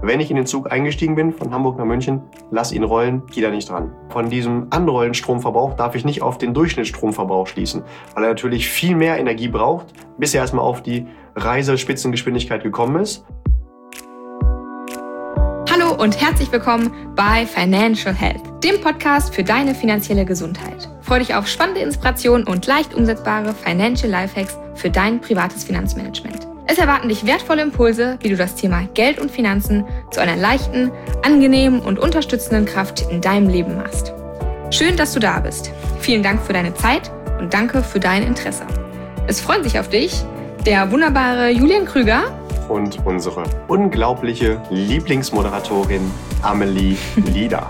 wenn ich in den Zug eingestiegen bin, von Hamburg nach München, lass ihn rollen, geh da nicht dran. Von diesem Anrollen-Stromverbrauch darf ich nicht auf den Durchschnittsstromverbrauch schließen, weil er natürlich viel mehr Energie braucht, bis er erstmal auf die Reisespitzengeschwindigkeit gekommen ist. Hallo und herzlich willkommen bei Financial Health, dem Podcast für deine finanzielle Gesundheit. Freu dich auf spannende Inspirationen und leicht umsetzbare Financial Lifehacks für dein privates Finanzmanagement. Es erwarten dich wertvolle Impulse, wie du das Thema Geld und Finanzen zu einer leichten, angenehmen und unterstützenden Kraft in deinem Leben machst. Schön, dass du da bist. Vielen Dank für deine Zeit und danke für dein Interesse. Es freuen sich auf dich der wunderbare Julian Krüger Und unsere unglaubliche Lieblingsmoderatorin Amelie Lieder.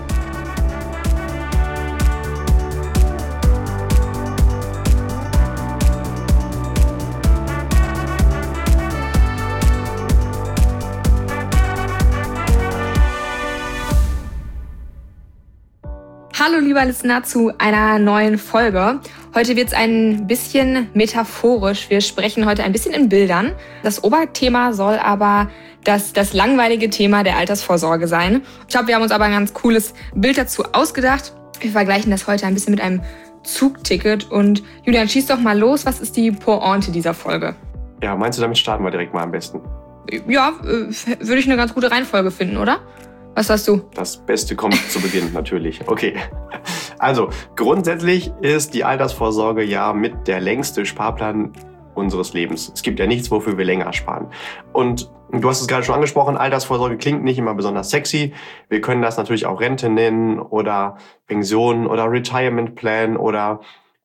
Hallo lieber Listener zu einer neuen Folge. Heute wird es ein bisschen metaphorisch. Wir sprechen heute ein bisschen in Bildern. Das Oberthema soll aber das langweilige Thema der Altersvorsorge sein. Ich glaube, wir haben uns aber ein ganz cooles Bild dazu ausgedacht. Wir vergleichen das heute ein bisschen mit einem Zugticket. Und Julian, schieß doch mal los. Was ist die Pointe dieser Folge? Ja, meinst du, damit starten wir direkt mal am besten? Ja, würde ich eine ganz gute Reihenfolge finden, oder? Was sagst du? Das Beste kommt zu Beginn, natürlich. Okay. Also, grundsätzlich ist die Altersvorsorge ja mit der längste Sparplan unseres Lebens. Es gibt ja nichts, wofür wir länger sparen. Und du hast es gerade schon angesprochen, Altersvorsorge klingt nicht immer besonders sexy. Wir können das natürlich auch Rente nennen oder Pension oder Retirement Plan oder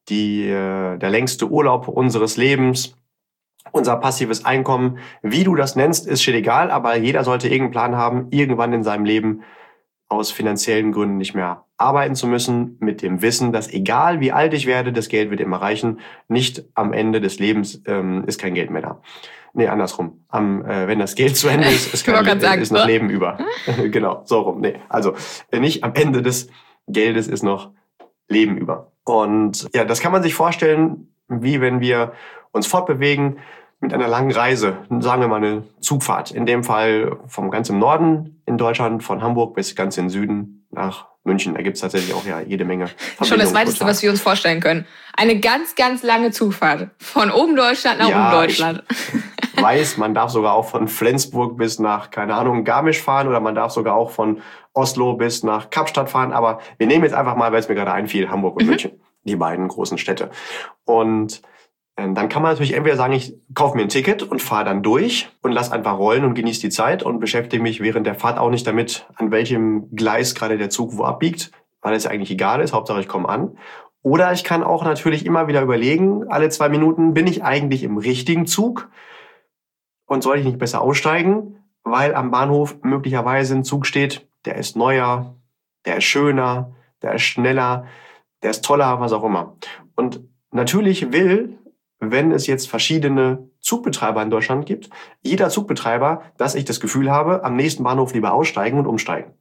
der längste Urlaub unseres Lebens. Unser passives Einkommen, wie du das nennst, ist shit egal, aber jeder sollte irgendeinen Plan haben, irgendwann in seinem Leben aus finanziellen Gründen nicht mehr arbeiten zu müssen, mit dem Wissen, dass egal wie alt ich werde, das Geld wird immer reichen. Nicht am Ende des Lebens ist kein Geld mehr da. Nee, andersrum. Wenn das Geld zu Ende ist, ist noch Leben über. Genau, so rum. Nee, also nicht am Ende des Geldes ist noch Leben über. Und ja, das kann man sich vorstellen, wie wenn wir uns fortbewegen mit einer langen Reise, sagen wir mal eine Zugfahrt. In dem Fall vom ganz im Norden in Deutschland, von Hamburg bis ganz in den Süden nach München. Da gibt es tatsächlich auch ja jede Menge Verbindungen. Schon das Weiteste, was wir uns vorstellen können. Eine ganz, ganz lange Zugfahrt. Von oben Deutschland nach unten Deutschland. Ich weiß, man darf sogar auch von Flensburg bis nach, keine Ahnung, Garmisch fahren oder man darf sogar auch von Oslo bis nach Kapstadt fahren. Aber wir nehmen jetzt einfach mal, weil es mir gerade einfiel, Hamburg und München. Die beiden großen Städte. Und dann kann man natürlich entweder sagen, ich kaufe mir ein Ticket und fahre dann durch und lass einfach rollen und genieße die Zeit und beschäftige mich während der Fahrt auch nicht damit, an welchem Gleis gerade der Zug wo abbiegt, weil es eigentlich egal ist, Hauptsache ich komme an. Oder ich kann auch natürlich immer wieder überlegen, alle 2 Minuten, bin ich eigentlich im richtigen Zug und soll ich nicht besser aussteigen, weil am Bahnhof möglicherweise ein Zug steht, der ist neuer, der ist schöner, der ist schneller, der ist toller, was auch immer. Und natürlich wenn es jetzt verschiedene Zugbetreiber in Deutschland gibt, jeder Zugbetreiber, dass ich das Gefühl habe, am nächsten Bahnhof lieber aussteigen und umsteigen.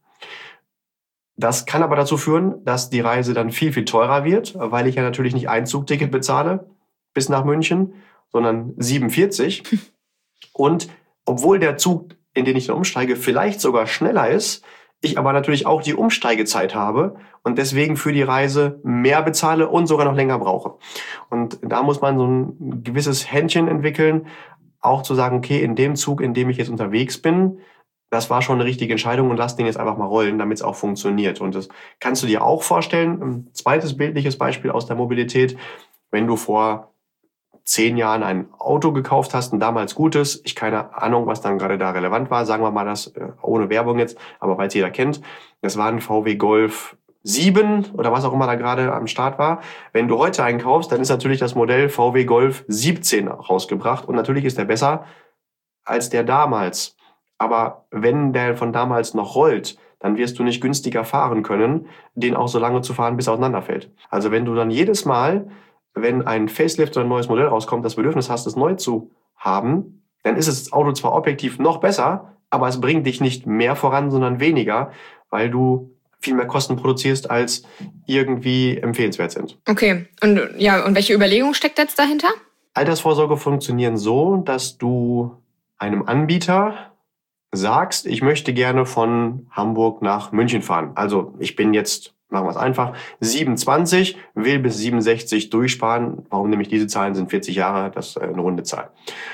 Das kann aber dazu führen, dass die Reise dann viel, viel teurer wird, weil ich ja natürlich nicht ein Zugticket bezahle bis nach München, sondern 47. Und obwohl der Zug, in den ich dann umsteige, vielleicht sogar schneller ist, ich aber natürlich auch die Umsteigezeit habe und deswegen für die Reise mehr bezahle und sogar noch länger brauche. Und da muss man so ein gewisses Händchen entwickeln, auch zu sagen, okay, in dem Zug, in dem ich jetzt unterwegs bin, das war schon eine richtige Entscheidung und lass den jetzt einfach mal rollen, damit es auch funktioniert. Und das kannst du dir auch vorstellen. Ein zweites bildliches Beispiel aus der Mobilität, wenn du vor 10 Jahren ein Auto gekauft hast, ein damals gutes, ich keine Ahnung, was dann gerade da relevant war, sagen wir mal das ohne Werbung jetzt, aber weil es jeder kennt, das war ein VW Golf 7 oder was auch immer da gerade am Start war. Wenn du heute einen kaufst, dann ist natürlich das Modell VW Golf 17 rausgebracht und natürlich ist der besser als der damals. Aber wenn der von damals noch rollt, dann wirst du nicht günstiger fahren können, den auch so lange zu fahren, bis er auseinanderfällt. Also wenn du dann jedes Mal, wenn ein Facelift oder ein neues Modell rauskommt, das Bedürfnis hast, es neu zu haben, dann ist das Auto zwar objektiv noch besser, aber es bringt dich nicht mehr voran, sondern weniger, weil du viel mehr Kosten produzierst, als irgendwie empfehlenswert sind. Okay, und welche Überlegung steckt jetzt dahinter? Altersvorsorge funktionieren so, dass du einem Anbieter sagst, ich möchte gerne von Hamburg nach München fahren. Also ich bin jetzt, machen wir es einfach, 27, will bis 67 durchsparen. Warum nehme ich diese Zahlen? Sind 40 Jahre, das ist eine runde Zahl.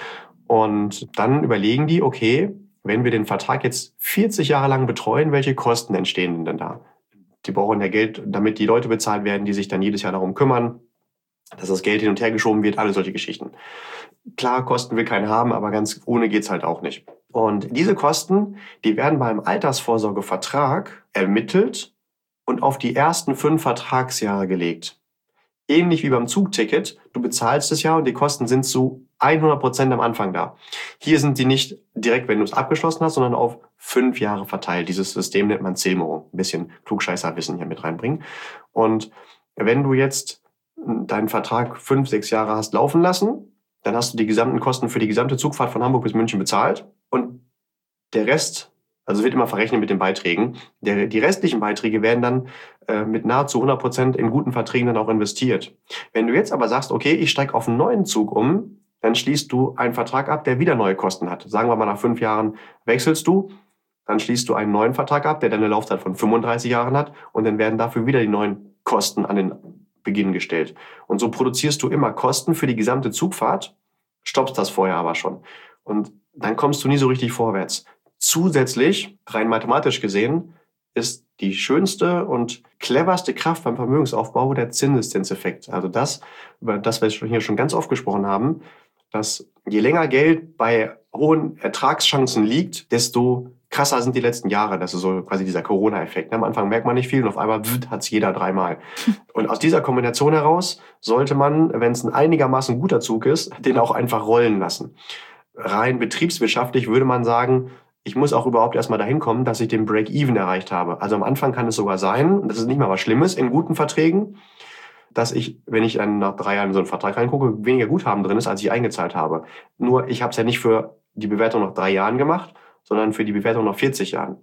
Und dann überlegen die, okay, wenn wir den Vertrag jetzt 40 Jahre lang betreuen, welche Kosten entstehen denn da? Die brauchen ja Geld, damit die Leute bezahlt werden, die sich dann jedes Jahr darum kümmern, dass das Geld hin und her geschoben wird, alle solche Geschichten. Klar, Kosten will keiner haben, aber ganz ohne geht's halt auch nicht. Und diese Kosten, die werden beim Altersvorsorgevertrag ermittelt und auf die ersten 5 Vertragsjahre gelegt. Ähnlich wie beim Zugticket, du bezahlst es ja und die Kosten sind zu 100% am Anfang da. Hier sind die nicht direkt, wenn du es abgeschlossen hast, sondern auf 5 Jahre verteilt. Dieses System nennt man Zilmerung. Ein bisschen Klugscheißerwissen hier mit reinbringen. Und wenn du jetzt deinen Vertrag 5, 6 Jahre hast laufen lassen, dann hast du die gesamten Kosten für die gesamte Zugfahrt von Hamburg bis München bezahlt und der Rest, also wird immer verrechnet mit den Beiträgen, die restlichen Beiträge werden dann mit nahezu 100% in guten Verträgen dann auch investiert. Wenn du jetzt aber sagst, okay, ich steige auf einen neuen Zug um, dann schließt du einen Vertrag ab, der wieder neue Kosten hat. Sagen wir mal, nach 5 Jahren wechselst du, dann schließt du einen neuen Vertrag ab, der dann eine Laufzeit von 35 Jahren hat und dann werden dafür wieder die neuen Kosten an den Beginn gestellt. Und so produzierst du immer Kosten für die gesamte Zugfahrt, stoppst das vorher aber schon. Und dann kommst du nie so richtig vorwärts. Zusätzlich, rein mathematisch gesehen, ist die schönste und cleverste Kraft beim Vermögensaufbau der Zinseszinseffekt. Also das, über das wir hier schon ganz oft gesprochen haben, dass je länger Geld bei hohen Ertragschancen liegt, desto krasser sind die letzten Jahre. Das ist so quasi dieser Corona-Effekt. Am Anfang merkt man nicht viel und auf einmal hat es jeder 3-mal. Und aus dieser Kombination heraus sollte man, wenn es ein einigermaßen guter Zug ist, den auch einfach rollen lassen. Rein betriebswirtschaftlich würde man sagen, ich muss auch überhaupt erstmal dahin kommen, dass ich den Break-Even erreicht habe. Also am Anfang kann es sogar sein, und das ist nicht mal was Schlimmes in guten Verträgen, dass ich, wenn ich dann nach 3 Jahren in so einen Vertrag reingucke, weniger Guthaben drin ist, als ich eingezahlt habe. Nur ich habe es ja nicht für die Bewertung nach 3 Jahren gemacht, sondern für die Bewertung nach 40 Jahren.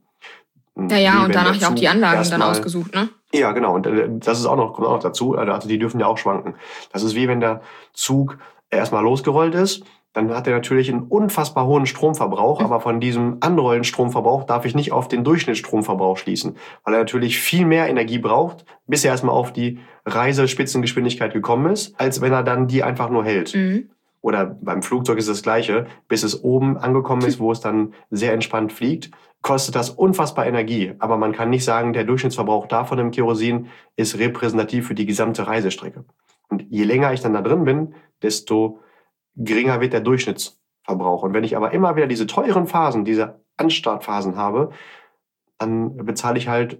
Ja, und danach ja auch die Anlagen dann ausgesucht, ne? Ja, genau. Und das ist kommt auch noch dazu. Also die dürfen ja auch schwanken. Das ist wie wenn der Zug erstmal losgerollt ist. Dann hat er natürlich einen unfassbar hohen Stromverbrauch, aber von diesem anrollenden Stromverbrauch darf ich nicht auf den Durchschnittsstromverbrauch schließen, weil er natürlich viel mehr Energie braucht, bis er erstmal auf die Reisespitzengeschwindigkeit gekommen ist, als wenn er dann die einfach nur hält. Mhm. Oder beim Flugzeug ist das Gleiche. Bis es oben angekommen ist, wo es dann sehr entspannt fliegt, kostet das unfassbar Energie. Aber man kann nicht sagen, der Durchschnittsverbrauch davon im Kerosin ist repräsentativ für die gesamte Reisestrecke. Und je länger ich dann da drin bin, desto geringer wird der Durchschnittsverbrauch. Und wenn ich aber immer wieder diese teuren Phasen, diese Anstartphasen habe, dann bezahle ich halt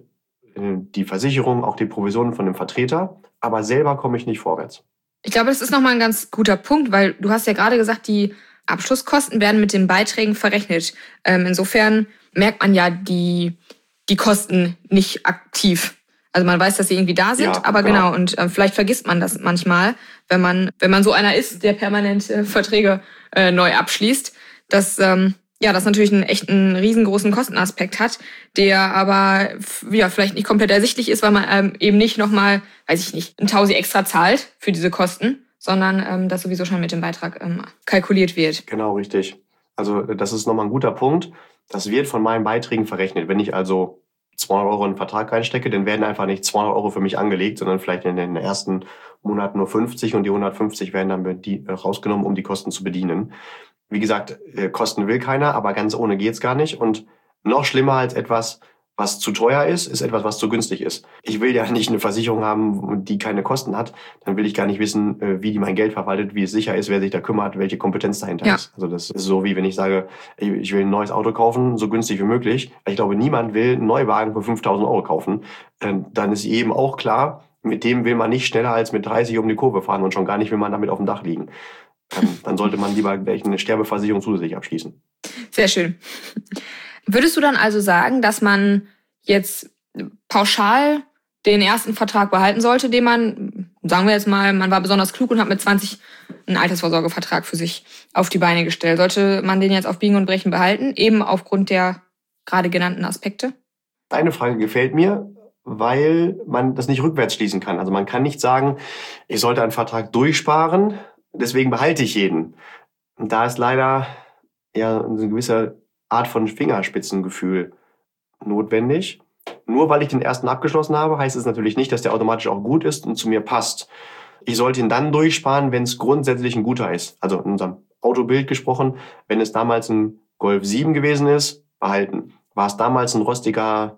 die Versicherung, auch die Provisionen von dem Vertreter, aber selber komme ich nicht vorwärts. Ich glaube, das ist nochmal ein ganz guter Punkt, weil du hast ja gerade gesagt, die Abschlusskosten werden mit den Beiträgen verrechnet. Insofern merkt man ja die Kosten nicht aktiv. Also man weiß, dass sie irgendwie da sind, ja, aber genau. Und vielleicht vergisst man das manchmal, wenn man so einer ist, der permanent Verträge neu abschließt, dass das natürlich einen riesengroßen Kostenaspekt hat, der aber vielleicht nicht komplett ersichtlich ist, weil man eben nicht nochmal, weiß ich nicht, ein Tausi extra zahlt für diese Kosten, sondern das sowieso schon mit dem Beitrag kalkuliert wird. Genau, richtig. Also das ist nochmal ein guter Punkt. Das wird von meinen Beiträgen verrechnet. Wenn ich also 200 Euro in einen Vertrag reinstecke, dann werden einfach nicht 200 Euro für mich angelegt, sondern vielleicht in den ersten Monaten nur 50 und die 150 werden dann rausgenommen, um die Kosten zu bedienen. Wie gesagt, Kosten will keiner, aber ganz ohne geht's gar nicht. Und noch schlimmer als etwas, was zu teuer ist etwas, was zu günstig ist. Ich will ja nicht eine Versicherung haben, die keine Kosten hat. Dann will ich gar nicht wissen, wie die mein Geld verwaltet, wie es sicher ist, wer sich da kümmert, welche Kompetenz dahinter ist. Also das ist so, wie wenn ich sage, ich will ein neues Auto kaufen, so günstig wie möglich. Ich glaube, niemand will einen Neuwagen für 5.000 Euro kaufen. Dann ist eben auch klar, mit dem will man nicht schneller als mit 30 um die Kurve fahren und schon gar nicht will man damit auf dem Dach liegen. Dann sollte man lieber gleich eine Sterbeversicherung zusätzlich abschließen. Sehr schön. Würdest du dann also sagen, dass man jetzt pauschal den ersten Vertrag behalten sollte, den man, sagen wir jetzt mal, man war besonders klug und hat mit 20 einen Altersvorsorgevertrag für sich auf die Beine gestellt. Sollte man den jetzt auf Biegen und Brechen behalten, eben aufgrund der gerade genannten Aspekte? Deine Frage gefällt mir, weil man das nicht rückwärts schließen kann. Also man kann nicht sagen, ich sollte einen Vertrag durchsparen, deswegen behalte ich jeden. Und da ist leider ja ein gewisser Art von Fingerspitzengefühl notwendig. Nur weil ich den ersten abgeschlossen habe, heißt es natürlich nicht, dass der automatisch auch gut ist und zu mir passt. Ich sollte ihn dann durchsparen, wenn es grundsätzlich ein guter ist. Also in unserem Autobild gesprochen, wenn es damals ein Golf 7 gewesen ist, behalten. War es damals ein rostiger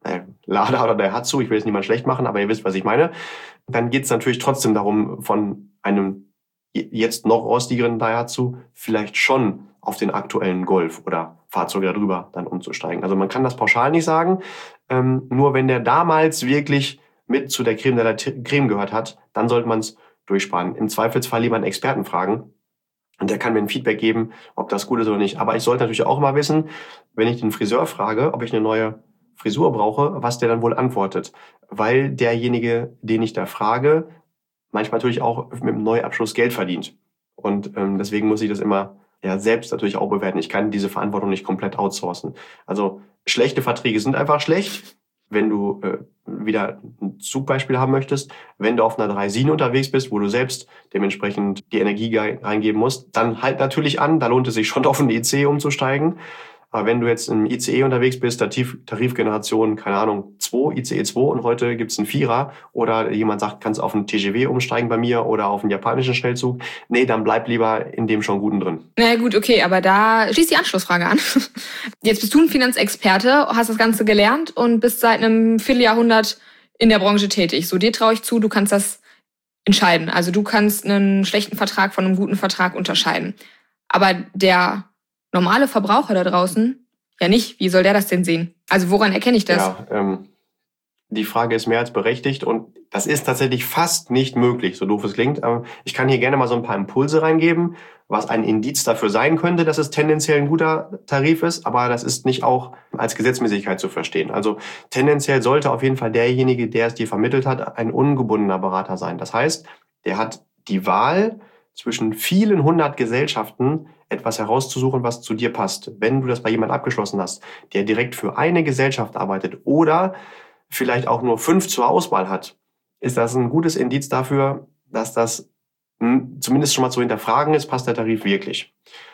Lada oder Daihatsu, ich will jetzt niemand schlecht machen, aber ihr wisst, was ich meine, dann geht es natürlich trotzdem darum, von einem jetzt noch rostigeren Daihatsu vielleicht schon auf den aktuellen Golf oder Fahrzeuge darüber dann umzusteigen. Also man kann das pauschal nicht sagen, nur wenn der damals wirklich mit zu der Creme de la Creme gehört hat, dann sollte man es durchsparen. Im Zweifelsfall lieber einen Experten fragen und der kann mir ein Feedback geben, ob das gut ist oder nicht. Aber ich sollte natürlich auch mal wissen, wenn ich den Friseur frage, ob ich eine neue Frisur brauche, was der dann wohl antwortet. Weil derjenige, den ich da frage, manchmal natürlich auch mit dem Neuabschluss Geld verdient. Und deswegen muss ich das immer selbst natürlich auch bewerten. Ich kann diese Verantwortung nicht komplett outsourcen. Also schlechte Verträge sind einfach schlecht. Wenn du wieder ein Zugbeispiel haben möchtest, wenn du auf einer Draisine unterwegs bist, wo du selbst dementsprechend die Energie reingeben musst, dann halt natürlich an, da lohnt es sich schon auf einen ICE umzusteigen. Aber wenn du jetzt im ICE unterwegs bist, Tarifgeneration, keine Ahnung, 2, ICE 2 und heute gibt's einen 4er oder jemand sagt, kannst auf einen TGV umsteigen bei mir oder auf einen japanischen Schnellzug. Nee, dann bleib lieber in dem schon Guten drin. Na gut, okay, aber da schließt die Anschlussfrage an. Jetzt bist du ein Finanzexperte, hast das Ganze gelernt und bist seit einem Vierteljahrhundert in der Branche tätig. So, dir traue ich zu, du kannst das entscheiden. Also du kannst einen schlechten Vertrag von einem guten Vertrag unterscheiden. Aber der normale Verbraucher da draußen ja nicht. Wie soll der das denn sehen? Also woran erkenne ich das? Ja, die Frage ist mehr als berechtigt und das ist tatsächlich fast nicht möglich, so doof es klingt. Aber ich kann hier gerne mal so ein paar Impulse reingeben, was ein Indiz dafür sein könnte, dass es tendenziell ein guter Tarif ist, aber das ist nicht auch als Gesetzmäßigkeit zu verstehen. Also tendenziell sollte auf jeden Fall derjenige, der es dir vermittelt hat, ein ungebundener Berater sein. Das heißt, der hat die Wahl zwischen vielen 100 Gesellschaften etwas herauszusuchen, was zu dir passt. Wenn du das bei jemandem abgeschlossen hast, der direkt für eine Gesellschaft arbeitet oder vielleicht auch nur 5 zur Auswahl hat, ist das ein gutes Indiz dafür, dass das zumindest schon mal zu hinterfragen ist, passt der Tarif wirklich.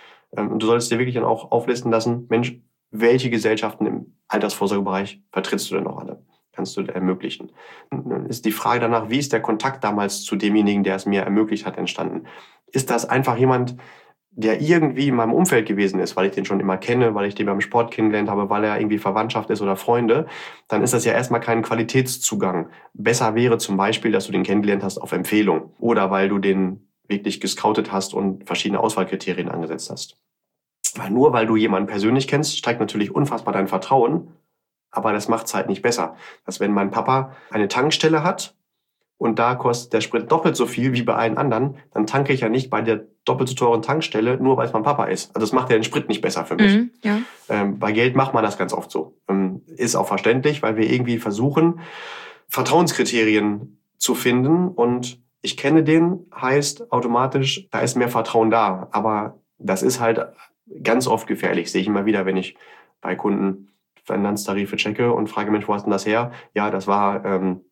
Du solltest dir wirklich dann auch auflisten lassen, Mensch, welche Gesellschaften im Altersvorsorgebereich vertrittst du denn noch alle? Kannst du ermöglichen? Dann ist die Frage danach, wie ist der Kontakt damals zu demjenigen, der es mir ermöglicht hat, entstanden? Ist das einfach jemand, der irgendwie in meinem Umfeld gewesen ist, weil ich den schon immer kenne, weil ich den beim Sport kennengelernt habe, weil er irgendwie Verwandtschaft ist oder Freunde, dann ist das ja erstmal kein Qualitätszugang. Besser wäre zum Beispiel, dass du den kennengelernt hast auf Empfehlung oder weil du den wirklich gescoutet hast und verschiedene Auswahlkriterien angesetzt hast. Weil nur weil du jemanden persönlich kennst, steigt natürlich unfassbar dein Vertrauen, aber das macht es halt nicht besser. Dass wenn mein Papa eine Tankstelle hat und da kostet der Sprit doppelt so viel wie bei allen anderen, dann tanke ich ja nicht bei der doppelt so teuren Tankstelle, nur weil es mein Papa ist. Also das macht ja den Sprit nicht besser für mich. Ja. Bei Geld macht man das ganz oft so. Ist auch verständlich, weil wir irgendwie versuchen, Vertrauenskriterien zu finden und ich kenne den, heißt automatisch, da ist mehr Vertrauen da. Aber das ist halt ganz oft gefährlich, sehe ich immer wieder, wenn ich bei Kunden Finanztarife checke und frage, Mensch, wo hast denn das her? Ja, das war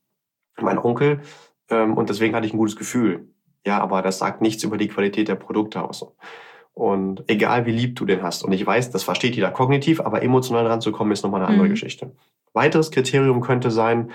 mein Onkel und deswegen hatte ich ein gutes Gefühl. Ja, aber das sagt nichts über die Qualität der Produkte aus. Und egal wie lieb du den hast. Und ich weiß, das versteht jeder kognitiv, aber emotional ranzukommen ist nochmal eine andere Geschichte. Weiteres Kriterium könnte sein,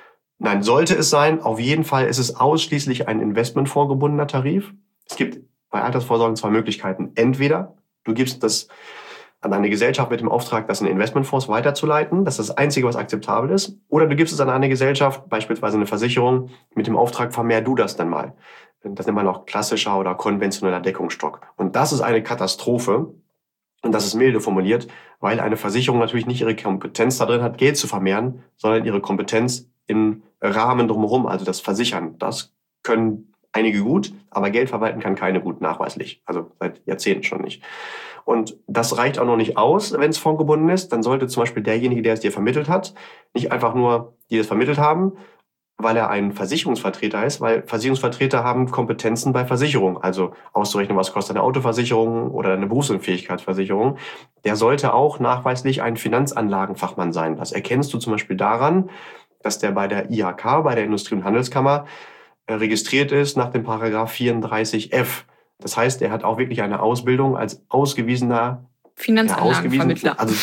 sollte es sein, auf jeden Fall ist es ausschließlich ein investmentfondsgebundener Tarif. Es gibt bei Altersvorsorgen 2 Möglichkeiten. Entweder du gibst das an eine Gesellschaft mit dem Auftrag, das in Investmentfonds weiterzuleiten. Das ist das Einzige, was akzeptabel ist. Oder du gibst es an eine Gesellschaft, beispielsweise eine Versicherung, mit dem Auftrag, vermehr du das dann mal. Das nennt man auch klassischer oder konventioneller Deckungsstock. Und das ist eine Katastrophe. Und das ist milde formuliert, weil eine Versicherung natürlich nicht ihre Kompetenz da drin hat, Geld zu vermehren, sondern ihre Kompetenz im Rahmen drumherum, also das Versichern. Das können einige gut, aber Geld verwalten kann keine gut, nachweislich. Also seit Jahrzehnten schon nicht. Und das reicht auch noch nicht aus, wenn es fondgebunden ist. Dann sollte zum Beispiel derjenige, der es dir vermittelt hat, nicht einfach nur die das vermittelt haben, weil er ein Versicherungsvertreter ist, weil Versicherungsvertreter haben Kompetenzen bei Versicherung, also auszurechnen, was kostet eine Autoversicherung oder eine Berufsunfähigkeitsversicherung. Der sollte auch nachweislich ein Finanzanlagenfachmann sein. Das erkennst du zum Beispiel daran, dass der bei der IHK, bei der Industrie- und Handelskammer, registriert ist nach dem Paragraph 34f. Das heißt, er hat auch wirklich eine Ausbildung als ausgewiesener Finanzanlagenvermittler. Also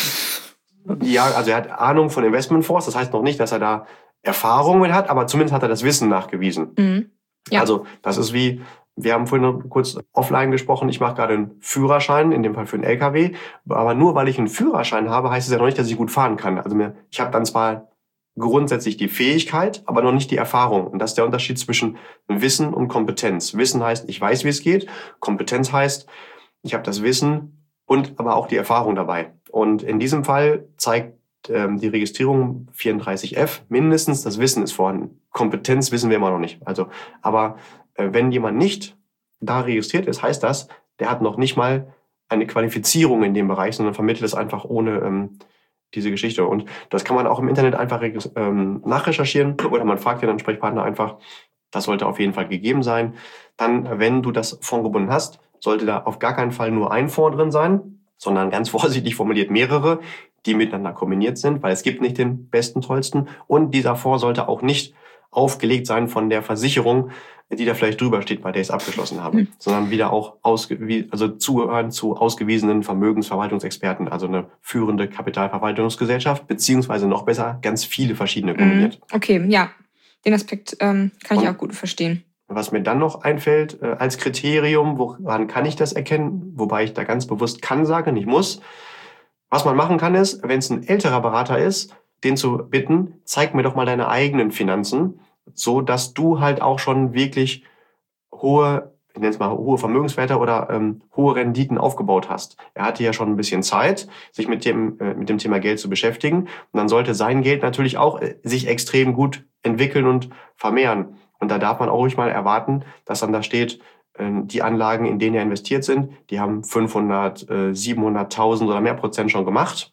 er hat Ahnung von Investmentfonds. Das heißt noch nicht, dass er da Erfahrung mit hat, aber zumindest hat er das Wissen nachgewiesen. Mhm. Ja. Also das ist wie, wir haben vorhin noch kurz offline gesprochen, ich mache gerade einen Führerschein, in dem Fall für einen LKW, aber nur weil ich einen Führerschein habe, heißt es ja noch nicht, dass ich gut fahren kann. Also ich habe dann zwar grundsätzlich die Fähigkeit, aber noch nicht die Erfahrung. Und das ist der Unterschied zwischen Wissen und Kompetenz. Wissen heißt, ich weiß, wie es geht. Kompetenz heißt, ich habe das Wissen und aber auch die Erfahrung dabei. Und in diesem Fall zeigt die Registrierung 34F mindestens, das Wissen ist vorhanden. Kompetenz wissen wir immer noch nicht. Also, aber wenn jemand nicht da registriert ist, heißt das, der hat noch nicht mal eine Qualifizierung in dem Bereich, sondern vermittelt es einfach ohne diese Geschichte. Und das kann man auch im Internet einfach nachrecherchieren oder man fragt den Ansprechpartner einfach. Das sollte auf jeden Fall gegeben sein. Dann, wenn du das fondgebunden hast, sollte da auf gar keinen Fall nur ein Fonds drin sein, sondern ganz vorsichtig formuliert mehrere, die miteinander kombiniert sind, weil es gibt nicht den besten, tollsten. Und dieser Fonds sollte auch nicht aufgelegt sein von der Versicherung, die da vielleicht drüber steht, bei der ich es abgeschlossen habe, sondern wieder auch zugehören zu ausgewiesenen Vermögensverwaltungsexperten, also eine führende Kapitalverwaltungsgesellschaft, beziehungsweise noch besser, ganz viele verschiedene kombiniert. Okay, ja, den Aspekt kann ich auch gut verstehen. Was mir dann noch einfällt als Kriterium, woran kann ich das erkennen, wobei ich da ganz bewusst kann sage, nicht muss. Was man machen kann ist, wenn es ein älterer Berater ist, den zu bitten, zeig mir doch mal deine eigenen Finanzen, so dass du halt auch schon wirklich hohe Vermögenswerte oder hohe Renditen aufgebaut hast. Er hatte ja schon ein bisschen Zeit, sich mit dem Thema Geld zu beschäftigen. Und dann sollte sein Geld natürlich auch sich extrem gut entwickeln und vermehren. Und da darf man auch ruhig mal erwarten, dass dann da steht, die Anlagen, in denen er investiert sind, die haben 500, 700.000 oder mehr Prozent schon gemacht.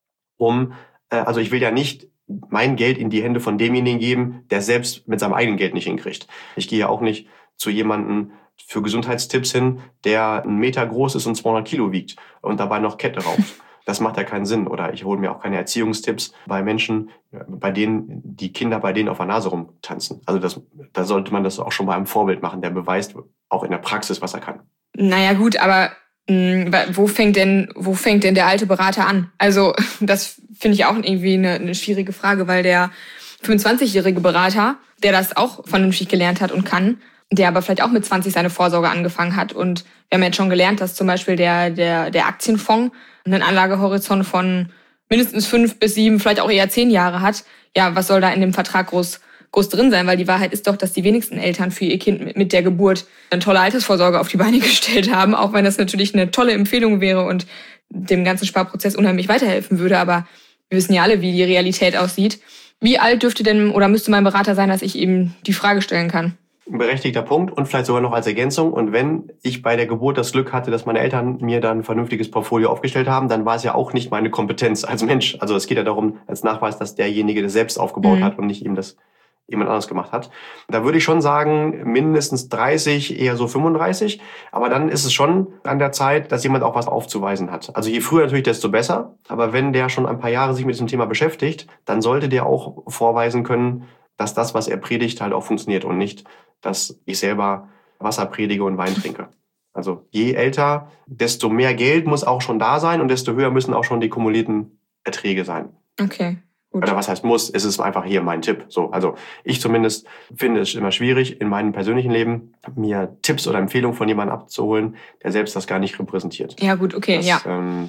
Also ich will ja nicht mein Geld in die Hände von demjenigen geben, der selbst mit seinem eigenen Geld nicht hinkriegt. Ich gehe ja auch nicht zu jemandem für Gesundheitstipps hin, der 1 Meter groß ist und 200 Kilo wiegt und dabei noch Kette raucht. Das macht ja keinen Sinn. Oder ich hole mir auch keine Erziehungstipps bei Menschen, bei denen die Kinder bei denen auf der Nase rumtanzen. Also da sollte man das auch schon bei einem Vorbild machen, der beweist auch in der Praxis, was er kann. Naja gut, aber wo fängt denn der alte Berater an? Also das finde ich auch irgendwie eine schwierige Frage, weil der 25-jährige Berater, der das auch vernünftig gelernt hat und kann, der aber vielleicht auch mit 20 seine Vorsorge angefangen hat. Und wir haben jetzt schon gelernt, dass zum Beispiel der Aktienfonds einen Anlagehorizont von mindestens 5 bis 7, vielleicht auch eher 10 Jahre hat. Ja, was soll da in dem Vertrag groß drin sein? Weil die Wahrheit ist doch, dass die wenigsten Eltern für ihr Kind mit der Geburt eine tolle Altersvorsorge auf die Beine gestellt haben, auch wenn das natürlich eine tolle Empfehlung wäre und dem ganzen Sparprozess unheimlich weiterhelfen würde. Aber wir wissen ja alle, wie die Realität aussieht. Wie alt dürfte denn oder müsste mein Berater sein, dass ich ihm die Frage stellen kann? Ein berechtigter Punkt und vielleicht sogar noch als Ergänzung. Und wenn ich bei der Geburt das Glück hatte, dass meine Eltern mir dann ein vernünftiges Portfolio aufgestellt haben, dann war es ja auch nicht meine Kompetenz als Mensch. Also es geht ja darum, als Nachweis, dass derjenige das selbst aufgebaut hat und nicht ihm das jemand anderes gemacht hat. Da würde ich schon sagen, mindestens 30, eher so 35. Aber dann ist es schon an der Zeit, dass jemand auch was aufzuweisen hat. Also je früher natürlich, desto besser. Aber wenn der schon ein paar Jahre sich mit diesem Thema beschäftigt, dann sollte der auch vorweisen können, dass das, was er predigt, halt auch funktioniert und nicht, dass ich selber Wasser predige und Wein trinke. Also je älter, desto mehr Geld muss auch schon da sein und desto höher müssen auch schon die kumulierten Erträge sein. Okay. Gut. Oder was heißt muss, ist es einfach hier mein Tipp. So, also ich zumindest finde es immer schwierig, in meinem persönlichen Leben mir Tipps oder Empfehlungen von jemandem abzuholen, der selbst das gar nicht repräsentiert. Ja gut, okay, das,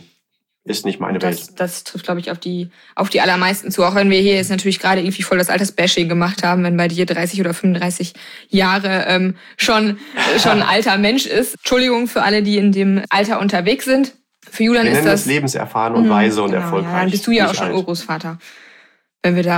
ist nicht meine Welt. Das trifft, glaube ich, auf die allermeisten zu. Auch wenn wir hier jetzt natürlich gerade irgendwie voll das Altersbashing gemacht haben, wenn bei dir 30 oder 35 Jahre schon ein alter Mensch ist. Entschuldigung für alle, die in dem Alter unterwegs sind. Für Julian ist das lebenserfahren und weise und erfolgreich. Ja, dann bist du ja auch schon Urgroßvater. Wenn wir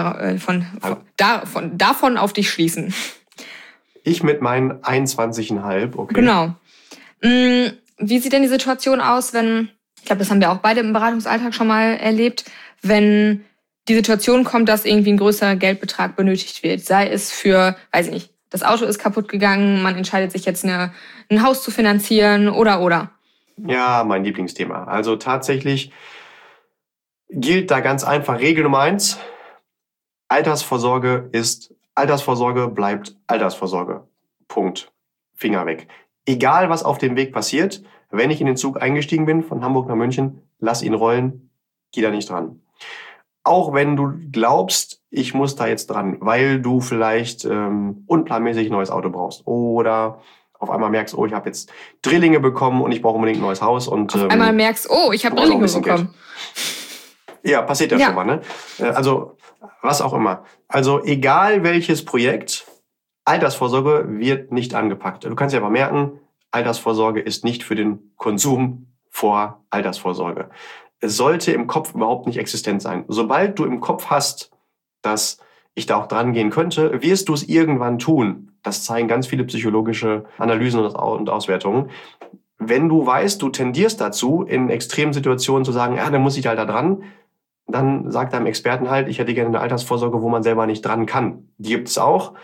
davon auf dich schließen. Ich mit meinen 21,5, okay. Genau. Wie sieht denn die Situation aus, wenn, ich glaube, das haben wir auch beide im Beratungsalltag schon mal erlebt, wenn die Situation kommt, dass irgendwie ein größerer Geldbetrag benötigt wird? Sei es für, weiß ich nicht, das Auto ist kaputt gegangen, man entscheidet sich jetzt ein Haus zu finanzieren oder. Ja, mein Lieblingsthema. Also tatsächlich gilt da ganz einfach Regel Nummer 1. Altersvorsorge bleibt Altersvorsorge. Punkt. Finger weg. Egal, was auf dem Weg passiert, wenn ich in den Zug eingestiegen bin, von Hamburg nach München, lass ihn rollen, geh da nicht dran. Auch wenn du glaubst, ich muss da jetzt dran, weil du vielleicht unplanmäßig ein neues Auto brauchst oder auf einmal merkst, oh, ich habe jetzt Drillinge bekommen und ich brauche unbedingt ein neues Haus. Und auf einmal merkst, oh, ich habe Drillinge bekommen. Ja, passiert ja schon mal, ne? Also, was auch immer. Also, egal welches Projekt, Altersvorsorge wird nicht angepackt. Du kannst dir aber merken, Altersvorsorge ist nicht für den Konsum vor Altersvorsorge. Es sollte im Kopf überhaupt nicht existent sein. Sobald du im Kopf hast, dass ich da auch dran gehen könnte, wirst du es irgendwann tun. Das zeigen ganz viele psychologische Analysen und Auswertungen. Wenn du weißt, du tendierst dazu, in extremen Situationen zu sagen, ja, dann muss ich halt da dran, dann sagt deinem Experten halt, ich hätte gerne eine Altersvorsorge, wo man selber nicht dran kann. Die gibt es auch.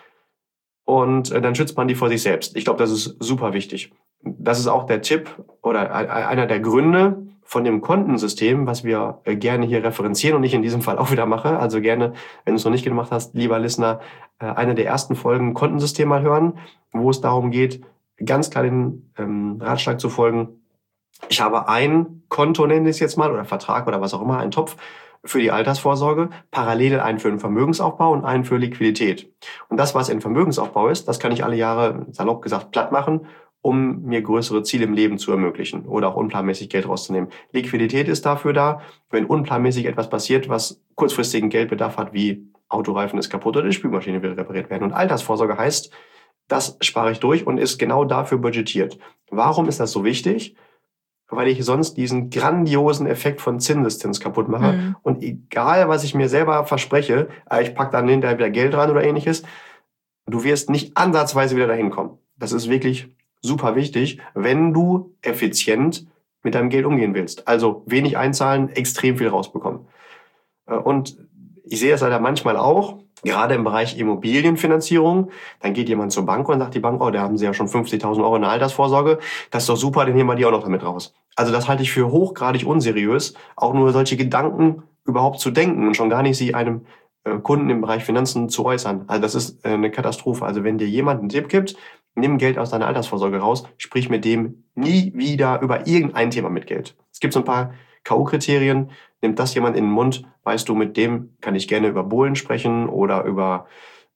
Und dann schützt man die vor sich selbst. Ich glaube, das ist super wichtig. Das ist auch der Tipp oder einer der Gründe von dem Kontensystem, was wir gerne hier referenzieren und ich in diesem Fall auch wieder mache. Also gerne, wenn du es noch nicht gemacht hast, lieber Listener, eine der ersten Folgen Kontensystem mal hören, wo es darum geht, ganz klar den Ratschlag zu folgen. Ich habe ein Konto, nenne ich es jetzt mal, oder Vertrag oder was auch immer, einen Topf für die Altersvorsorge, parallel einen für den Vermögensaufbau und einen für Liquidität. Und das, was in Vermögensaufbau ist, das kann ich alle Jahre, salopp gesagt, platt machen, um mir größere Ziele im Leben zu ermöglichen oder auch unplanmäßig Geld rauszunehmen. Liquidität ist dafür da, wenn unplanmäßig etwas passiert, was kurzfristigen Geldbedarf hat, wie Autoreifen ist kaputt oder die Spülmaschine will repariert werden. Und Altersvorsorge heißt, das spare ich durch und ist genau dafür budgetiert. Warum ist das so wichtig? Weil ich sonst diesen grandiosen Effekt von Zinseszins kaputt mache. Und egal, was ich mir selber verspreche, ich packe dann hinterher wieder Geld ran oder ähnliches, du wirst nicht ansatzweise wieder dahin kommen. Das ist wirklich super wichtig, wenn du effizient mit deinem Geld umgehen willst. Also wenig einzahlen, extrem viel rausbekommen. Und ich sehe das leider manchmal auch, gerade im Bereich Immobilienfinanzierung, dann geht jemand zur Bank und sagt die Bank, oh, da haben sie ja schon 50.000 Euro in der Altersvorsorge, das ist doch super, dann nehmen wir die auch noch damit raus. Also das halte ich für hochgradig unseriös, auch nur solche Gedanken überhaupt zu denken und schon gar nicht sie einem Kunden im Bereich Finanzen zu äußern. Also das ist eine Katastrophe. Also wenn dir jemand einen Tipp gibt, nimm Geld aus deiner Altersvorsorge raus, sprich mit dem nie wieder über irgendein Thema mit Geld. Es gibt so ein paar K.O.-Kriterien, nimmt das jemand in den Mund, weißt du, mit dem kann ich gerne über Bohlen sprechen oder über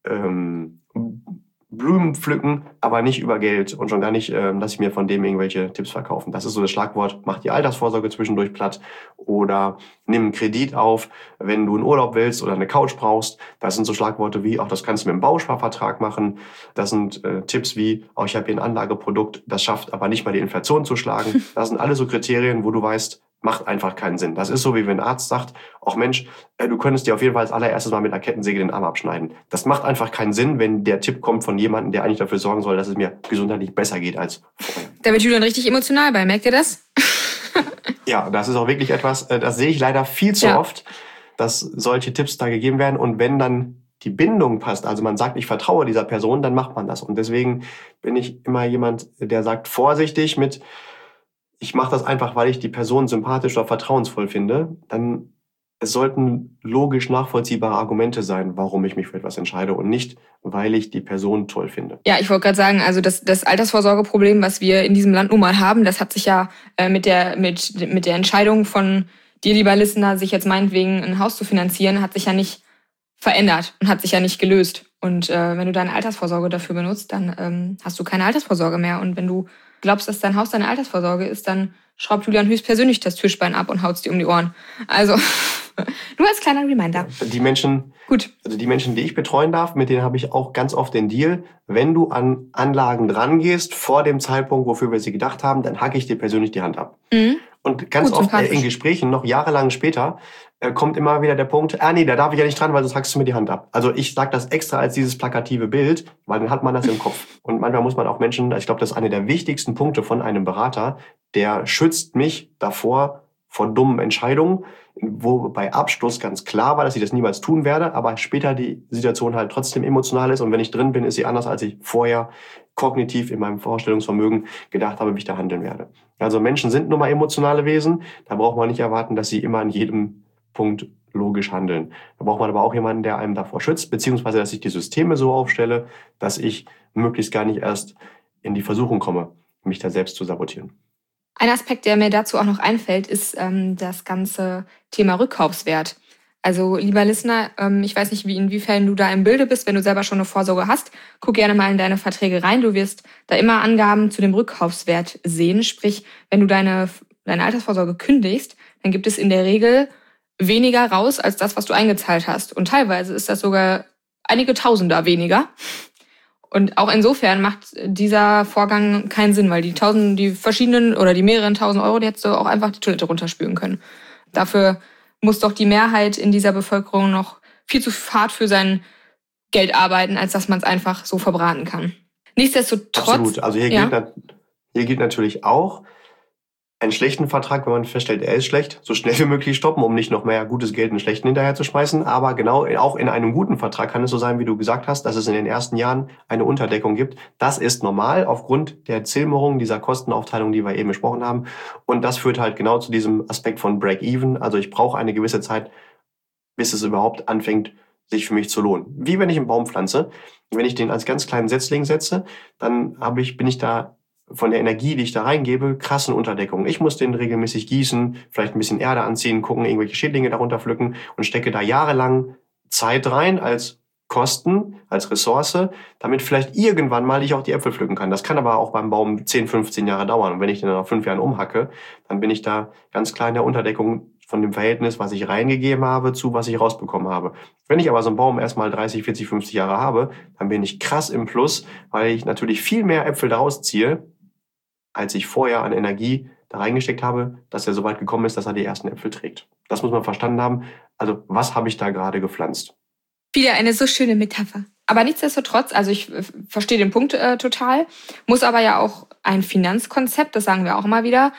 Blumen pflücken, aber nicht über Geld und schon gar nicht, dass ich mir von dem irgendwelche Tipps verkaufen. Das ist so das Schlagwort, mach die Altersvorsorge zwischendurch platt oder nimm einen Kredit auf, wenn du einen Urlaub willst oder eine Couch brauchst. Das sind so Schlagworte wie, auch das kannst du mit einem Bausparvertrag machen. Das sind Tipps wie, ich habe hier ein Anlageprodukt, das schafft aber nicht mal die Inflation zu schlagen. Das sind alles so Kriterien, wo du weißt, macht einfach keinen Sinn. Das ist so, wie wenn ein Arzt sagt, ach Mensch, du könntest dir auf jeden Fall als allererstes mal mit einer Kettensäge den Arm abschneiden. Das macht einfach keinen Sinn, wenn der Tipp kommt von jemandem, der eigentlich dafür sorgen soll, dass es mir gesundheitlich besser geht als vorher. Da wird Julian richtig emotional bei, merkt ihr das? Ja, das ist auch wirklich etwas, das sehe ich leider viel zu oft, dass solche Tipps da gegeben werden und wenn dann die Bindung passt, also man sagt, ich vertraue dieser Person, dann macht man das. Und deswegen bin ich immer jemand, der sagt, vorsichtig mit, ich mache das einfach, weil ich die Person sympathisch oder vertrauensvoll finde, dann es sollten logisch nachvollziehbare Argumente sein, warum ich mich für etwas entscheide und nicht, weil ich die Person toll finde. Ja, ich wollte gerade sagen, also das Altersvorsorgeproblem, was wir in diesem Land nun mal haben, das hat sich ja mit der Entscheidung von dir, lieber Listener, sich jetzt meinetwegen ein Haus zu finanzieren, hat sich ja nicht verändert und hat sich ja nicht gelöst. Und wenn du deine Altersvorsorge dafür benutzt, dann hast du keine Altersvorsorge mehr. Und wenn du glaubst, dass dein Haus deine Altersvorsorge ist, dann schraubt Julian höchstpersönlich das Türsbein ab und haut's dir um die Ohren. Also, nur als kleiner Reminder. Die Menschen, die ich betreuen darf, mit denen habe ich auch ganz oft den Deal, wenn du an Anlagen dran gehst, vor dem Zeitpunkt, wofür wir sie gedacht haben, dann hacke ich dir persönlich die Hand ab. Mhm. Und ganz oft in Gesprächen, noch jahrelang später, kommt immer wieder der Punkt, nee, da darf ich ja nicht dran, weil sonst hackst du mir die Hand ab. Also ich sage das extra als dieses plakative Bild, weil dann hat man das im Kopf. Und manchmal muss man auch Menschen, ich glaube, das ist einer der wichtigsten Punkte von einem Berater, der schützt mich davor, vor dummen Entscheidungen, wo bei Abschluss ganz klar war, dass ich das niemals tun werde, aber später die Situation halt trotzdem emotional ist und wenn ich drin bin, ist sie anders, als ich vorher kognitiv in meinem Vorstellungsvermögen gedacht habe, wie ich da handeln werde. Also Menschen sind nun mal emotionale Wesen, da braucht man nicht erwarten, dass sie immer an jedem Punkt logisch handeln. Da braucht man aber auch jemanden, der einem davor schützt, beziehungsweise dass ich die Systeme so aufstelle, dass ich möglichst gar nicht erst in die Versuchung komme, mich da selbst zu sabotieren. Ein Aspekt, der mir dazu auch noch einfällt, ist das ganze Thema Rückkaufswert. Also, lieber Listener, ich weiß nicht, inwiefern du da im Bilde bist, wenn du selber schon eine Vorsorge hast. Guck gerne mal in deine Verträge rein. Du wirst da immer Angaben zu dem Rückkaufswert sehen. Sprich, wenn du deine Altersvorsorge kündigst, dann gibt es in der Regel weniger raus als das, was du eingezahlt hast. Und teilweise ist das sogar einige Tausender weniger. Und auch insofern macht dieser Vorgang keinen Sinn, weil die verschiedenen oder die mehreren tausend Euro, die hättest du auch einfach die Toilette runterspülen können. Dafür muss doch die Mehrheit in dieser Bevölkerung noch viel zu hart für sein Geld arbeiten, als dass man es einfach so verbraten kann. Nichtsdestotrotz... Absolut. Also hier gilt natürlich auch, einen schlechten Vertrag, wenn man feststellt, er ist schlecht, so schnell wie möglich stoppen, um nicht noch mehr gutes Geld in schlechten hinterher zu schmeißen. Aber genau, auch in einem guten Vertrag kann es so sein, wie du gesagt hast, dass es in den ersten Jahren eine Unterdeckung gibt. Das ist normal aufgrund der Zilmerung, dieser Kostenaufteilung, die wir eben besprochen haben. Und das führt halt genau zu diesem Aspekt von Break-Even. Also ich brauche eine gewisse Zeit, bis es überhaupt anfängt, sich für mich zu lohnen. Wie wenn ich einen Baum pflanze. Wenn ich den als ganz kleinen Setzling setze, dann bin ich da von der Energie, die ich da reingebe, krassen Unterdeckung. Ich muss den regelmäßig gießen, vielleicht ein bisschen Erde anziehen, gucken, irgendwelche Schädlinge darunter pflücken und stecke da jahrelang Zeit rein als Kosten, als Ressource, damit vielleicht irgendwann mal ich auch die Äpfel pflücken kann. Das kann aber auch beim Baum 10, 15 Jahre dauern. Und wenn ich den dann nach 5 Jahren umhacke, dann bin ich da ganz klar in der Unterdeckung von dem Verhältnis, was ich reingegeben habe, zu was ich rausbekommen habe. Wenn ich aber so einen Baum erstmal 30, 40, 50 Jahre habe, dann bin ich krass im Plus, weil ich natürlich viel mehr Äpfel daraus ziehe, als ich vorher an Energie da reingesteckt habe, dass er so weit gekommen ist, dass er die ersten Äpfel trägt. Das muss man verstanden haben. Also, was habe ich da gerade gepflanzt? Wieder eine so schöne Metapher. Aber nichtsdestotrotz, also ich verstehe den Punkt total, muss aber ja auch ein Finanzkonzept, das sagen wir auch immer wieder,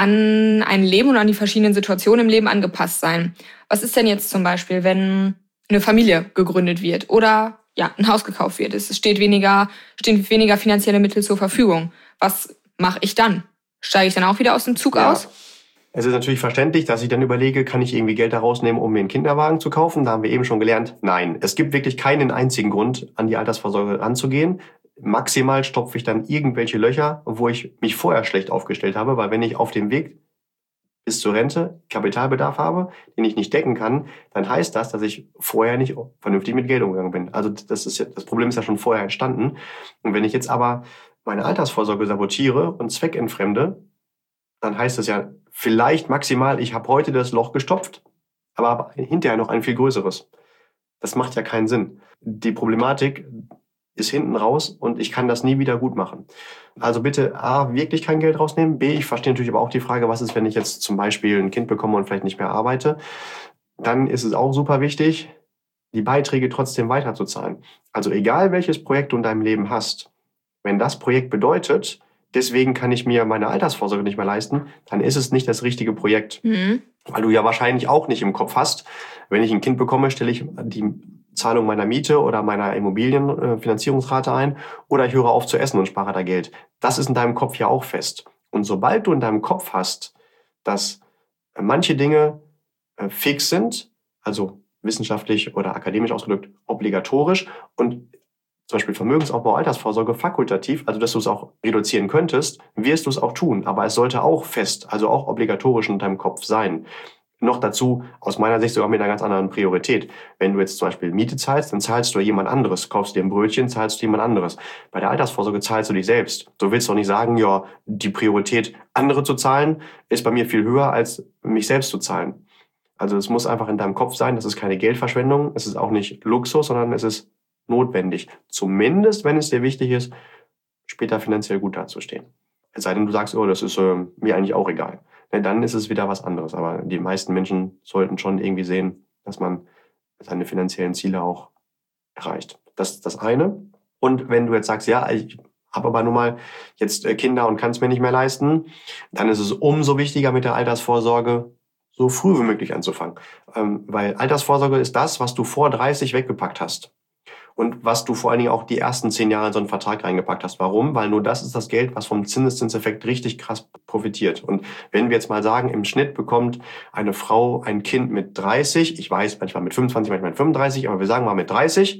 an ein Leben und an die verschiedenen Situationen im Leben angepasst sein. Was ist denn jetzt zum Beispiel, wenn eine Familie gegründet wird oder ein Haus gekauft wird? Es stehen weniger finanzielle Mittel zur Verfügung. Was mache ich dann? Steige ich dann auch wieder aus dem Zug aus? Es ist natürlich verständlich, dass ich dann überlege, kann ich irgendwie Geld da rausnehmen, um mir einen Kinderwagen zu kaufen? Da haben wir eben schon gelernt, nein. Es gibt wirklich keinen einzigen Grund, an die Altersvorsorge ranzugehen. Maximal stopfe ich dann irgendwelche Löcher, wo ich mich vorher schlecht aufgestellt habe, weil wenn ich auf dem Weg bis zur Rente Kapitalbedarf habe, den ich nicht decken kann, dann heißt das, dass ich vorher nicht vernünftig mit Geld umgegangen bin. Also das Problem ist ja schon vorher entstanden. Und wenn ich jetzt aber meine Altersvorsorge sabotiere und zweckentfremde, dann heißt das ja vielleicht maximal, ich habe heute das Loch gestopft, aber hinterher noch ein viel größeres. Das macht ja keinen Sinn. Die Problematik ist hinten raus und ich kann das nie wieder gut machen. Also bitte A, wirklich kein Geld rausnehmen. B, ich verstehe natürlich aber auch die Frage, was ist, wenn ich jetzt zum Beispiel ein Kind bekomme und vielleicht nicht mehr arbeite. Dann ist es auch super wichtig, die Beiträge trotzdem weiterzuzahlen. Also egal, welches Projekt du in deinem Leben hast, wenn das Projekt bedeutet, deswegen kann ich mir meine Altersvorsorge nicht mehr leisten, dann ist es nicht das richtige Projekt. Weil du ja wahrscheinlich auch nicht im Kopf hast, wenn ich ein Kind bekomme, stelle ich die Zahlung meiner Miete oder meiner Immobilienfinanzierungsrate ein oder ich höre auf zu essen und spare da Geld. Das ist in deinem Kopf ja auch fest. Und sobald du in deinem Kopf hast, dass manche Dinge fix sind, also wissenschaftlich oder akademisch ausgedrückt obligatorisch und zum Beispiel Vermögensaufbau, Altersvorsorge fakultativ, also dass du es auch reduzieren könntest, wirst du es auch tun. Aber es sollte auch fest, also auch obligatorisch in deinem Kopf sein. Noch dazu, aus meiner Sicht sogar mit einer ganz anderen Priorität. Wenn du jetzt zum Beispiel Miete zahlst, dann zahlst du jemand anderes. Kaufst dir ein Brötchen, zahlst du jemand anderes. Bei der Altersvorsorge zahlst du dich selbst. Du willst doch nicht sagen, ja, die Priorität, andere zu zahlen, ist bei mir viel höher, als mich selbst zu zahlen. Also es muss einfach in deinem Kopf sein, das ist keine Geldverschwendung, es ist auch nicht Luxus, sondern es ist notwendig. Zumindest, wenn es dir wichtig ist, später finanziell gut dazustehen. Es sei denn, du sagst, oh, das ist mir eigentlich auch egal. Dann ist es wieder was anderes. Aber die meisten Menschen sollten schon irgendwie sehen, dass man seine finanziellen Ziele auch erreicht. Das ist das eine. Und wenn du jetzt sagst, ja, ich habe aber nun mal jetzt Kinder und kann es mir nicht mehr leisten, dann ist es umso wichtiger, mit der Altersvorsorge so früh wie möglich anzufangen. Weil Altersvorsorge ist das, was du vor 30 weggepackt hast. Und was du vor allen Dingen auch die ersten 10 Jahre in so einen Vertrag reingepackt hast. Warum? Weil nur das ist das Geld, was vom Zinseszinseffekt richtig krass profitiert. Und wenn wir jetzt mal sagen, im Schnitt bekommt eine Frau ein Kind mit 30, ich weiß, manchmal mit 25, manchmal mit 35, aber wir sagen mal mit 30,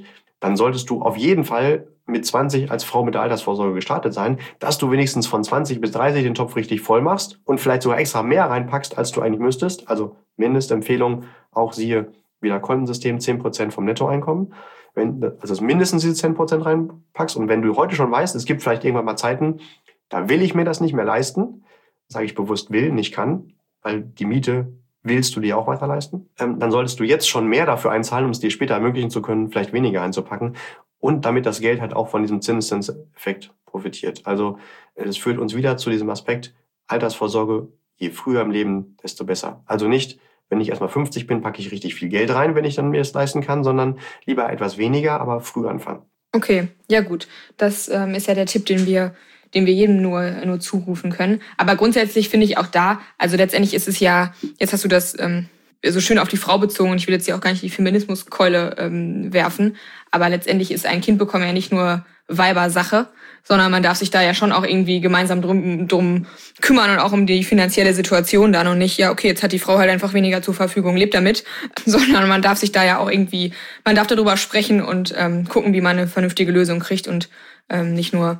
dann solltest du auf jeden Fall mit 20 als Frau mit der Altersvorsorge gestartet sein, dass du wenigstens von 20 bis 30 den Topf richtig voll machst und vielleicht sogar extra mehr reinpackst, als du eigentlich müsstest. Also Mindestempfehlung, auch siehe wieder Kontensystem, 10% vom Nettoeinkommen. Also mindestens diese 10% reinpackst. Und wenn du heute schon weißt, es gibt vielleicht irgendwann mal Zeiten, da will ich mir das nicht mehr leisten, sage ich bewusst will, nicht kann, weil die Miete willst du dir auch weiter leisten, dann solltest du jetzt schon mehr dafür einzahlen, um es dir später ermöglichen zu können, vielleicht weniger einzupacken. Und damit das Geld halt auch von diesem Zinseszinseffekt profitiert. Also es führt uns wieder zu diesem Aspekt Altersvorsorge, je früher im Leben, desto besser. Also nicht, wenn ich erstmal 50 bin, packe ich richtig viel Geld rein, wenn ich dann mir das leisten kann, sondern lieber etwas weniger, aber früh anfangen. Okay, ja gut. Das ist ja der Tipp, den wir jedem nur zurufen können. Aber grundsätzlich finde ich auch da, also letztendlich ist es ja, jetzt hast du das so schön auf die Frau bezogen und ich will jetzt hier auch gar nicht die Feminismuskeule werfen, aber letztendlich ist ein Kind bekommen ja nicht nur Weibersache, sondern man darf sich da ja schon auch irgendwie gemeinsam drum kümmern und auch um die finanzielle Situation dann und nicht, ja okay, jetzt hat die Frau halt einfach weniger zur Verfügung, lebt damit, sondern man darf sich da ja auch irgendwie, man darf darüber sprechen und gucken, wie man eine vernünftige Lösung kriegt und nicht nur,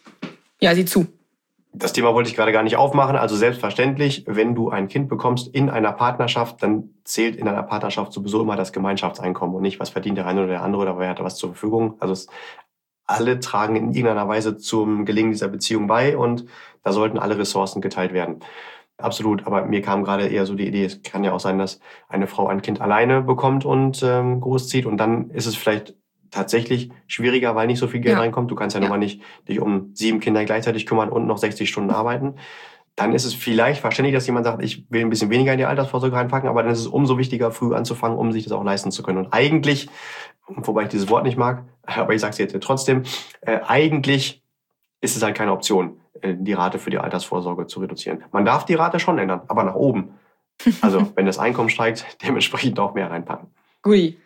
ja, sieh zu. Das Thema wollte ich gerade gar nicht aufmachen. Also selbstverständlich, wenn du ein Kind bekommst in einer Partnerschaft, dann zählt in einer Partnerschaft sowieso immer das Gemeinschaftseinkommen und nicht, was verdient der eine oder der andere oder wer hat was zur Verfügung. Also alle tragen in irgendeiner Weise zum Gelingen dieser Beziehung bei und da sollten alle Ressourcen geteilt werden. Absolut, aber mir kam gerade eher so die Idee, es kann ja auch sein, dass eine Frau ein Kind alleine bekommt und großzieht und dann ist es vielleicht tatsächlich schwieriger, weil nicht so viel Geld reinkommt. Du kannst ja nun mal nicht dich um 7 Kinder gleichzeitig kümmern und noch 60 Stunden arbeiten. Dann ist es vielleicht verständlich, dass jemand sagt, ich will ein bisschen weniger in die Altersvorsorge reinpacken, aber dann ist es umso wichtiger, früh anzufangen, um sich das auch leisten zu können. Und eigentlich, wobei ich dieses Wort nicht mag, aber ich sage es jetzt trotzdem, eigentlich ist es halt keine Option, die Rate für die Altersvorsorge zu reduzieren. Man darf die Rate schon ändern, aber nach oben. Also wenn das Einkommen steigt, dementsprechend auch mehr reinpacken. Gui.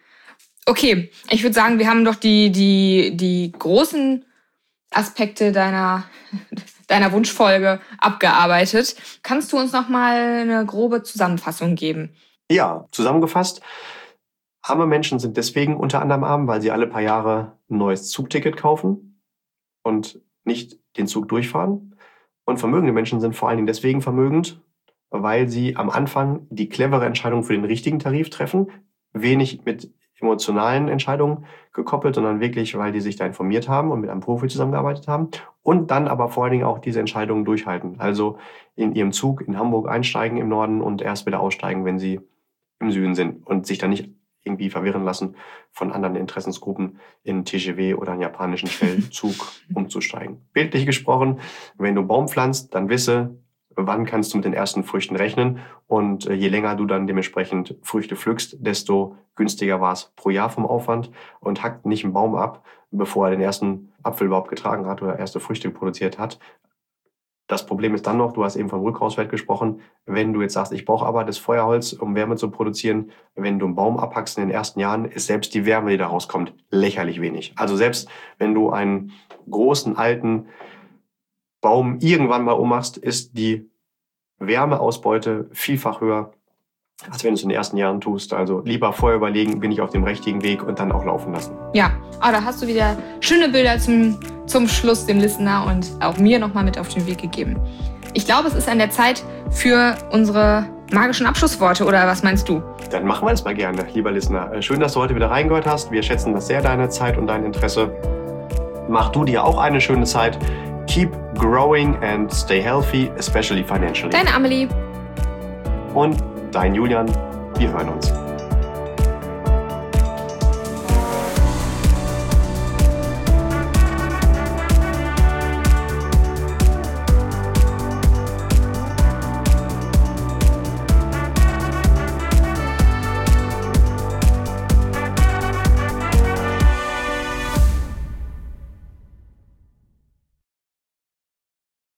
Okay, ich würde sagen, wir haben doch die großen Aspekte deiner Wunschfolge abgearbeitet. Kannst du uns noch mal eine grobe Zusammenfassung geben? Ja, zusammengefasst. Arme Menschen sind deswegen unter anderem arm, weil sie alle paar Jahre ein neues Zugticket kaufen und nicht den Zug durchfahren. Und vermögende Menschen sind vor allen Dingen deswegen vermögend, weil sie am Anfang die clevere Entscheidung für den richtigen Tarif treffen, wenig mit emotionalen Entscheidungen gekoppelt, sondern wirklich, weil die sich da informiert haben und mit einem Profi zusammengearbeitet haben und dann aber vor allen Dingen auch diese Entscheidungen durchhalten. Also in ihrem Zug in Hamburg einsteigen im Norden und erst wieder aussteigen, wenn sie im Süden sind und sich dann nicht irgendwie verwirren lassen von anderen Interessensgruppen in TGV oder einen japanischen Schnellzug umzusteigen. Bildlich gesprochen, wenn du einen Baum pflanzt, dann wisse, wann kannst du mit den ersten Früchten rechnen und je länger du dann dementsprechend Früchte pflückst, desto günstiger war es pro Jahr vom Aufwand und hackt nicht einen Baum ab, bevor er den ersten Apfel überhaupt getragen hat oder erste Früchte produziert hat. Das Problem ist dann noch, du hast eben vom Rückhauswert gesprochen, wenn du jetzt sagst, ich brauche aber das Feuerholz, um Wärme zu produzieren, wenn du einen Baum abhackst in den ersten Jahren, ist selbst die Wärme, die da rauskommt, lächerlich wenig. Also selbst wenn du einen großen, alten Baum irgendwann mal ummachst, ist die Wärmeausbeute vielfach höher, als wenn du es in den ersten Jahren tust. Also lieber vorher überlegen, bin ich auf dem richtigen Weg und dann auch laufen lassen. Ja, da hast du wieder schöne Bilder zum Schluss dem Listener und auch mir nochmal mit auf den Weg gegeben. Ich glaube, es ist an der Zeit für unsere magischen Abschlussworte, oder was meinst du? Dann machen wir das mal gerne, lieber Listener. Schön, dass du heute wieder reingehört hast. Wir schätzen das sehr, deine Zeit und dein Interesse. Mach du dir auch eine schöne Zeit. Keep growing and stay healthy, especially financially. Deine Amelie. Und dein Julian. Wir hören uns.